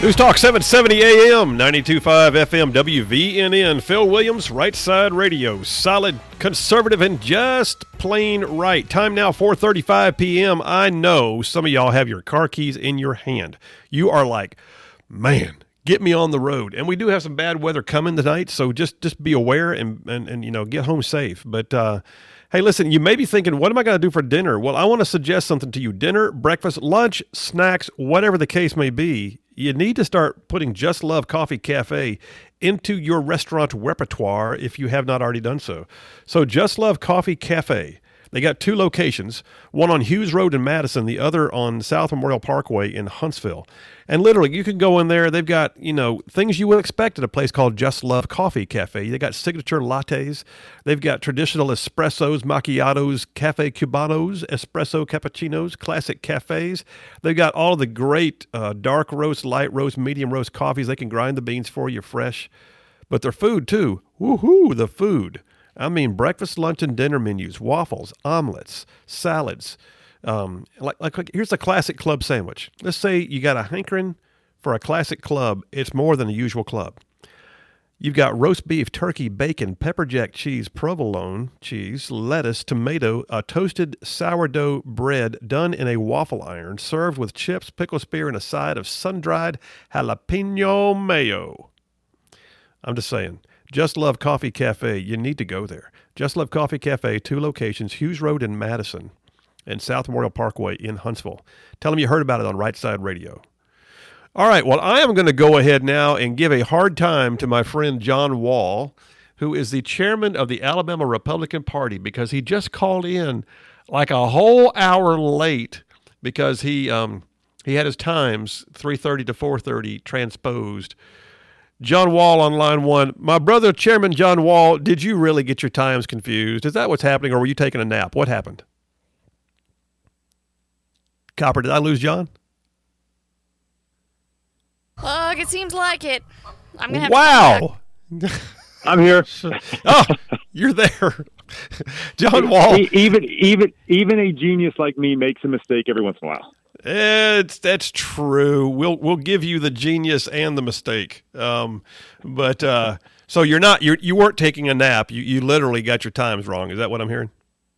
News Talk 770 AM, 92.5 FM, WVNN. Phil Williams, Right Side Radio. Solid, conservative, and just plain right. Time now, 4:35 p.m. I know some of y'all have your car keys in your hand. You are like, man, get me on the road. And we do have some bad weather coming tonight, so just be aware and you know, get home safe. But hey, listen, you may be thinking, what am I going to do for dinner? Well, I want to suggest something to you. Dinner, breakfast, lunch, snacks, whatever the case may be, you need to start putting Just Love Coffee Cafe into your restaurant repertoire if you have not already done so. So Just Love Coffee Cafe, they got two locations, one on Hughes Road in Madison, the other on South Memorial Parkway in Huntsville. And literally, you can go in there. They've got, you know, things you would expect at a place called Just Love Coffee Cafe. They got signature lattes. They've got traditional espressos, macchiatos, cafe cubanos, espresso cappuccinos, classic cafes. They've got all of the great dark roast, light roast, medium roast coffees. They can grind the beans for you fresh. But their food, too. Woohoo, the food. I mean, breakfast, lunch, and dinner menus, waffles, omelets, salads. Like here's a classic club sandwich. Let's say you got a hankering for a classic club. It's more than a usual club. You've got roast beef, turkey, bacon, pepper jack cheese, provolone cheese, lettuce, tomato, a toasted sourdough bread done in a waffle iron, served with chips, pickle spear, and a side of sun-dried jalapeno mayo. I'm just saying. Just Love Coffee Cafe, you need to go there. Just Love Coffee Cafe, two locations, Hughes Road in Madison and South Memorial Parkway in Huntsville. Tell them you heard about it on Right Side Radio. All right, well, I am going to go ahead now and give a hard time to my friend John Wall, who is the chairman of the Alabama Republican Party, because he just called in like a whole hour late because he had his times 3:30 to 4:30 transposed. John Wall on line one. My brother, Chairman John Wall, did you really get your times confused? Is that what's happening, or were you taking a nap? What happened? Copper, did I lose John? Ugh, it seems like it. I'm gonna have wow. To I'm here. Oh, you're there. John Wall. Even a genius like me makes a mistake every once in a while. That's true. We'll give you the genius and the mistake. So you weren't taking a nap. You literally got your times wrong. Is that what I'm hearing?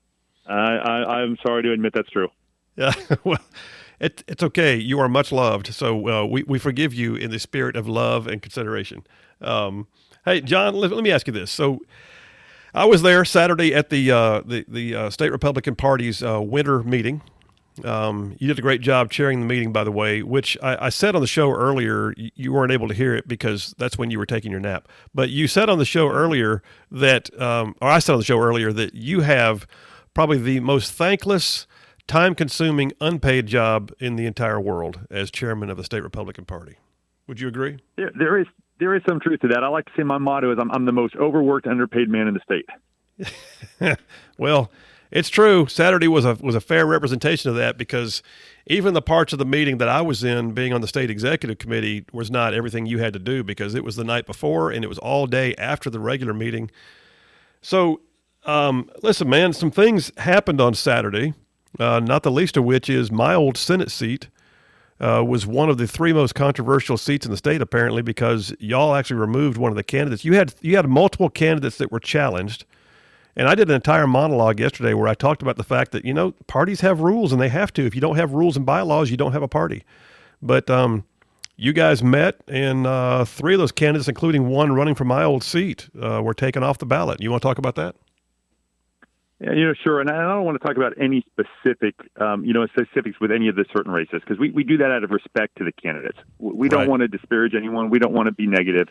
I'm sorry to admit that's true. Yeah. Well, it's okay. You are much loved. So we forgive you in the spirit of love and consideration. Hey, John, let me ask you this. So I was there Saturday at the State Republican Party's winter meeting. You did a great job chairing the meeting, by the way, which I said on the show earlier. You weren't able to hear it because that's when you were taking your nap. But you said on the show earlier that, or I said on the show earlier that you have probably the most thankless, time-consuming, unpaid job in the entire world as chairman of the State Republican Party. Would you agree? There is some truth to that. I like to say my motto is I'm the most overworked, underpaid man in the state. Well, it's true. Saturday was a fair representation of that, because even the parts of the meeting that I was in, being on the state executive committee, was not everything you had to do, because it was the night before and it was all day after the regular meeting. So, listen, man, some things happened on Saturday, not the least of which is my old Senate seat was one of the three most controversial seats in the state, apparently, because y'all actually removed one of the candidates. You had multiple candidates that were challenged. And I did an entire monologue yesterday where I talked about the fact that, you know, parties have rules and they have to. If you don't have rules and bylaws, you don't have a party. But you guys met, and three of those candidates, including one running for my old seat, were taken off the ballot. You want to talk about that? Yeah, sure. And I don't want to talk about any specifics with any of the certain races, because we do that out of respect to the candidates. We don't want to disparage anyone. We don't want to be negative.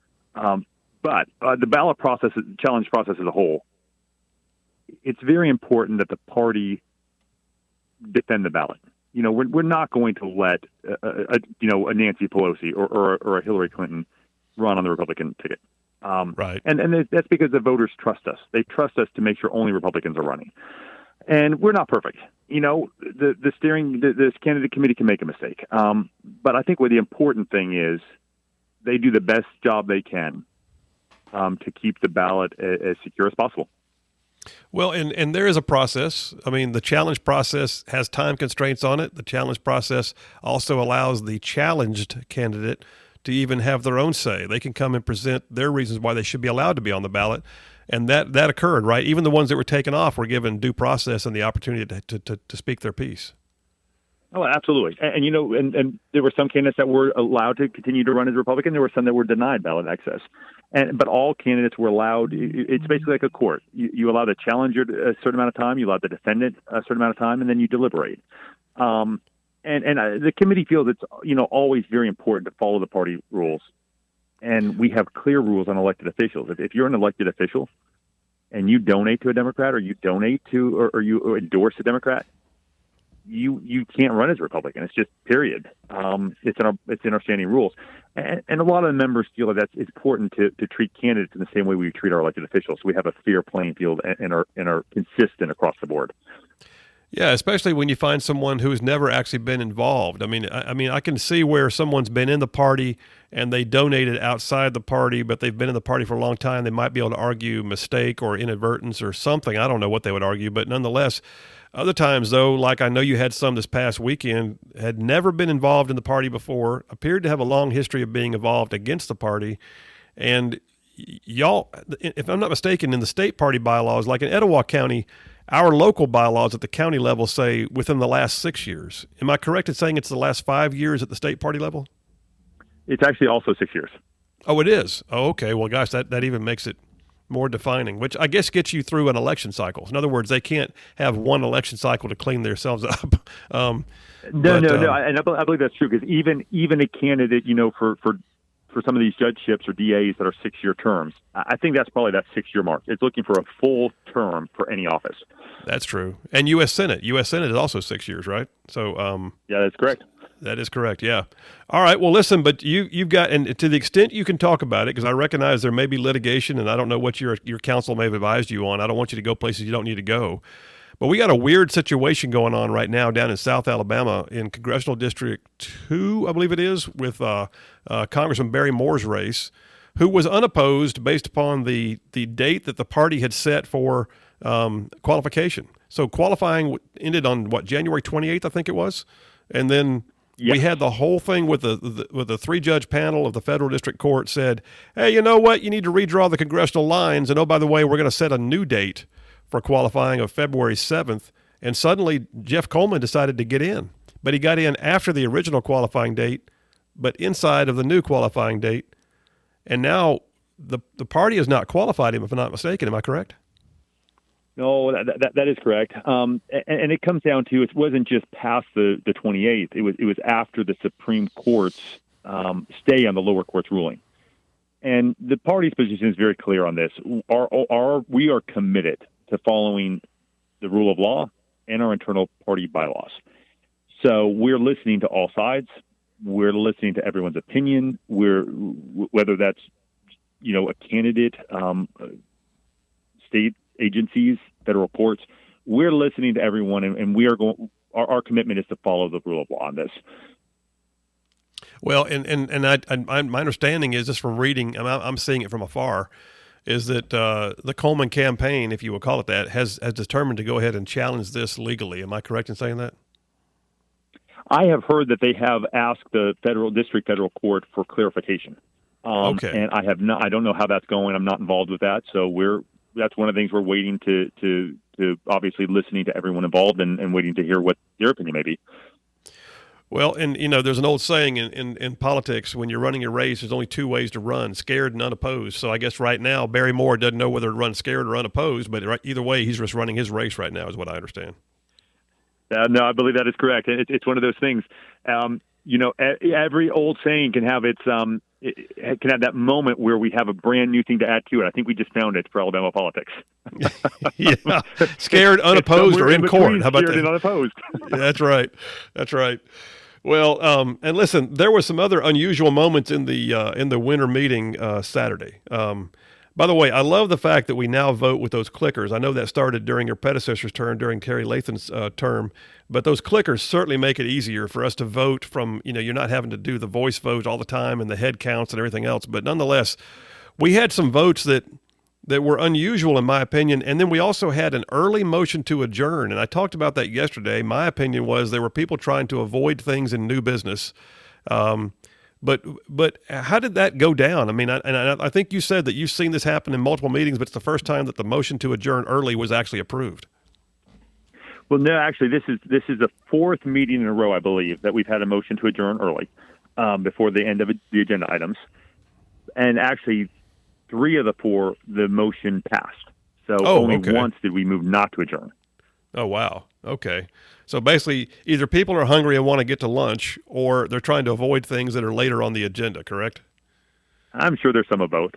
But the ballot process, challenge process as a whole, it's very important that the party defend the ballot. You know, we're not going to let a Nancy Pelosi or a Hillary Clinton run on the Republican ticket. Right. And that's because the voters trust us. They trust us to make sure only Republicans are running. And we're not perfect. You know, this candidate committee can make a mistake. But I think what the important thing is, they do the best job they can to keep the ballot as secure as possible. Well, and there is a process. I mean, the challenge process has time constraints on it. The challenge process also allows the challenged candidate to even have their own say. They can come and present their reasons why they should be allowed to be on the ballot. And that occurred, right? Even the ones that were taken off were given due process and the opportunity to speak their piece. Oh, absolutely. And there were some candidates that were allowed to continue to run as Republican. There were some that were denied ballot access. But all candidates were allowed. It's basically like a court. You allow the challenger a certain amount of time, you allow the defendant a certain amount of time, and then you deliberate. The committee feels it's always very important to follow the party rules. And we have clear rules on elected officials. If you're an elected official and you donate to a Democrat, or you donate to or you endorse a Democrat, you can't run as a Republican. It's just period. It's in our standing rules, and a lot of the members feel that it's important to treat candidates in the same way we treat our elected officials. So we have a fair playing field and are consistent across the board. Yeah, especially when you find someone who's never actually been involved. I mean, I can see where someone's been in the party and they donated outside the party, but they've been in the party for a long time. They might be able to argue mistake or inadvertence or something. I don't know what they would argue, but nonetheless, other times though, like I know you had some this past weekend, had never been involved in the party before, appeared to have a long history of being involved against the party, and y'all, if I'm not mistaken, in the state party bylaws, like in Etowah County, our local bylaws at the county level say within the last 6 years. Am I correct in saying it's the last 5 years at the state party level? It's actually also 6 years. Oh, it is? Oh, okay. Well, gosh, that even makes it more defining, which I guess gets you through an election cycle. In other words, they can't have one election cycle to clean themselves up. No. And I believe that's true, because even a candidate, for some of these judgeships or DAs that are 6-year terms, I think that's probably that 6-year mark. It's looking for a full term for any office. That's true. And U.S. Senate is also 6 years, right? So yeah, that's correct. That is correct. Yeah. All right. Well, listen, but you've got, and to the extent you can talk about it, because I recognize there may be litigation, and I don't know what your counsel may have advised you on. I don't want you to go places you don't need to go. But we got a weird situation going on right now down in South Alabama in Congressional District 2, I believe it is, with Congressman Barry Moore's race, who was unopposed based upon the date that the party had set for qualification. So qualifying ended on, January 28th, I think it was. And then we had the whole thing with the 3-judge panel of the federal district court said, hey, you know what? You need to redraw the congressional lines. And, oh, by the way, we're going to set a new date for qualifying of February 7th. And suddenly Jeff Coleman decided to get in. But he got in after the original qualifying date, but inside of the new qualifying date. And now the party has not qualified him, if I'm not mistaken. Am I correct? No, that is correct. And it comes down to, it wasn't just past the 28th. It was after the Supreme Court's stay on the lower court's ruling. And the party's position is very clear on this. We are committed to following the rule of law and our internal party bylaws. So we're listening to all sides. We're listening to everyone's opinion. Whether that's, a candidate, state agencies, federal courts, we're listening to everyone, and we are going. Our commitment is to follow the rule of law on this. Well, and my understanding is, just from reading, I'm seeing it from afar, is that the Coleman campaign, if you will call it that, has determined to go ahead and challenge this legally. Am I correct in saying that? I have heard that they have asked the federal court for clarification. Okay. And I don't know how that's going. I'm not involved with that. So that's one of the things we're waiting to obviously listening to everyone involved and waiting to hear what their opinion may be. Well, and there's an old saying in politics, when you're running a race, there's only 2 ways to run: scared and unopposed. So I guess right now Barry Moore doesn't know whether to run scared or unopposed, but either way, he's just running his race right now, is what I understand. No, I believe that is correct. It's one of those things. Every old saying can have it can have that moment where we have a brand new thing to add to it. I think we just found it for Alabama politics. Yeah, scared, unopposed, or in court. How about scared that? And unopposed. That's right. That's right. Well, and listen, there were some other unusual moments in the winter meeting Saturday. By the way, I love the fact that we now vote with those clickers. I know that started during your predecessor's term, during Terry Lathan's term, but those clickers certainly make it easier for us to vote from, you're not having to do the voice vote all the time and the head counts and everything else. But nonetheless, we had some votes that that were unusual in my opinion. And then we also had an early motion to adjourn. And I talked about that yesterday. My opinion was there were people trying to avoid things in new business. But how did that go down? I mean, I think you said that you've seen this happen in multiple meetings, but it's the first time that the motion to adjourn early was actually approved. Well, no, actually, this is the fourth meeting in a row, I believe, that we've had a motion to adjourn early before the end of the agenda items. And actually, 3 of the 4, the motion passed. So only once did we move not to adjourn. Oh, wow. Okay. So basically, either people are hungry and want to get to lunch, or they're trying to avoid things that are later on the agenda, correct? I'm sure there's some of both.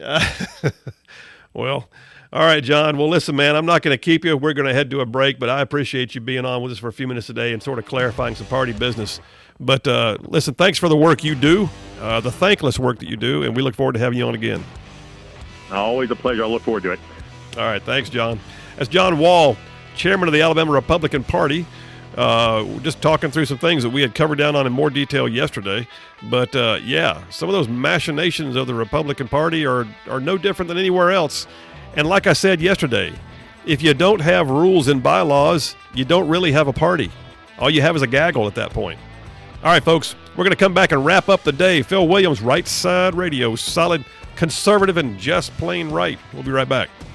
Well, all right, John. Well, listen, man, I'm not going to keep you. We're going to head to a break, but I appreciate you being on with us for a few minutes today and sort of clarifying some party business. But listen, thanks for the work you do, the thankless work that you do, and we look forward to having you on again. Always a pleasure. I look forward to it. All right. Thanks, John. That's John Wall, chairman of the Alabama Republican Party. Just talking through some things that we had covered down on in more detail yesterday. But, yeah, some of those machinations of the Republican Party are no different than anywhere else. And like I said yesterday, if you don't have rules and bylaws, you don't really have a party. All you have is a gaggle at that point. All right, folks, we're going to come back and wrap up the day. Phil Williams, Right Side Radio, solid, conservative, and just plain right. We'll be right back.